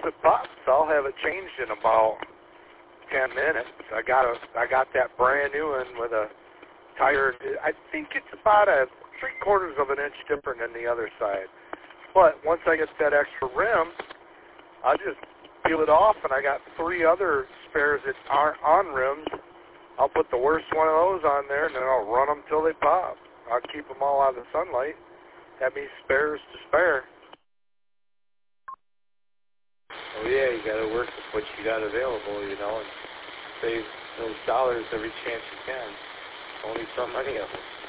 it pops, I'll have it changed in about 10 minutes. I got that brand new one with a tire. I think it's about a 3/4 of an inch different than the other side. But once I get that extra rim, I'll just peel it off, and I got 3 other spares that aren't on rims. I'll put the worst one of those on there, and then I'll run them till they pop. I'll keep them all out of the sunlight. Have me spares to spare. Oh yeah, you got to work with what you got available, you know, and save those dollars every chance you can. Only so many of them.